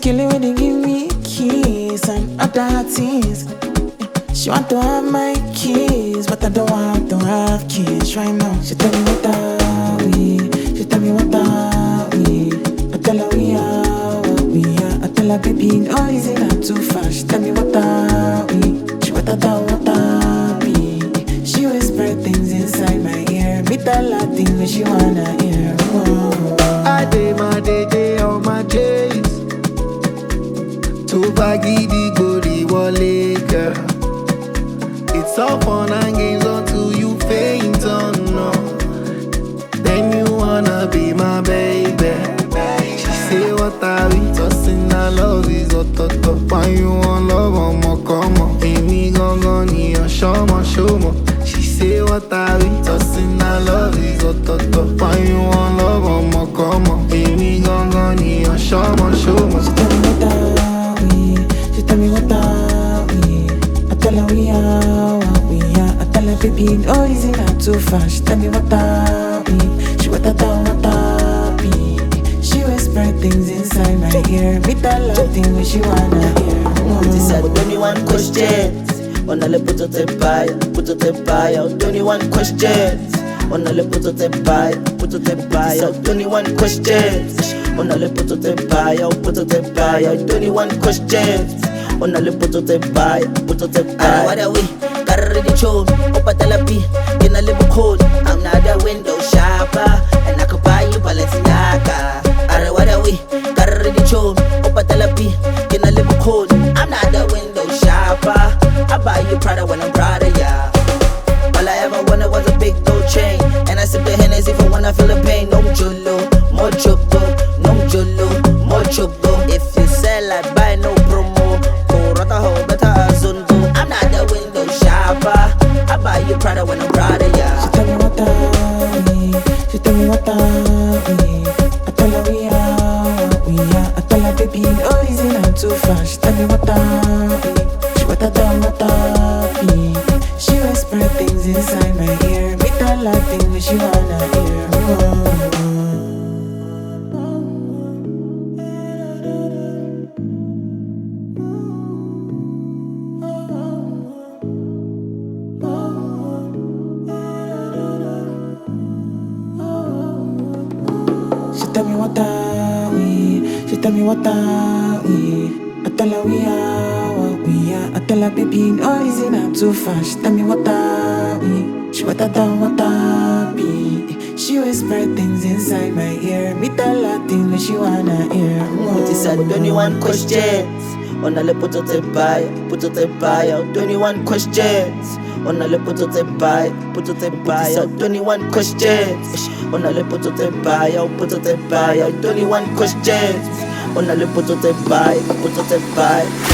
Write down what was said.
killing when they give me keys and other things. She want to have my keys, but I don't want to have kids right now. She tell me what are we? She tell me what are we? I tell her we are what we are. I tell her baby, no, is it not too fast? She tell me what are we? She what are we? She whisper things inside my ear. Me tell her things when she wanna hear. Oh. I day my day on my days. To baggy the body wale, girl. It's all fun and games until you faint on no. Then you wanna be my baby. She say what are we tossing? I love is ototo. Why you want love on my come on? Amy gon' need a show more. She say what are we tossing? I love is ototo. Why you want love on my come on? Amy gon' need a show more. She tell me what are we? I tell her we are what we are. I tell her baby, no, is it not too fast? She tell me what are we? She what are we? She whisper things inside my ear. Me tell her things when she wanna hear. This is 21 questions. On a le puto te paya. 21 questions. On a le puto te paya. 21 questions. On a le puto te paya. 21 questions. On a le puto te paya. What are we? Carry the chode. Opa talapi. In a little code. I'm not a window shopper. And I could buy you Balenciaga. What are we? Carry the chode. Opa talapi. In a little code. I'm not a window shopper. I buy you Prada when I'm proud of ya. All I ever wanted was a big gold chain. And I sip the Hennessy for when I feel the pain. No jolo, more choco. No jolo, more choco. If you sell, I buy no promo. Go rata ho, better azundo. I'm not the window shopper. I buy you Prada when I'm proud of ya. She tell me what are we? She tell me what are we? I tell her we are what we are. I tell her baby, no, is it not too fast? She tell me what are we? She what are we? She whisper things inside my ear. Me tell her things when she wanna hear. Oh. She tell me what are we? She tell me what are we? I tell her we are what we are. I tell her baby, no, is it not too fast? She tell me what are we? She what are we? She whisper things inside my ear. Me tell her things when she wanna hear. This is 21 questions. On a le puto te paya. 21 questions. On a le puto te paya. 21 questions. On a le puto te paya. 21 questions. On a le puto te paya.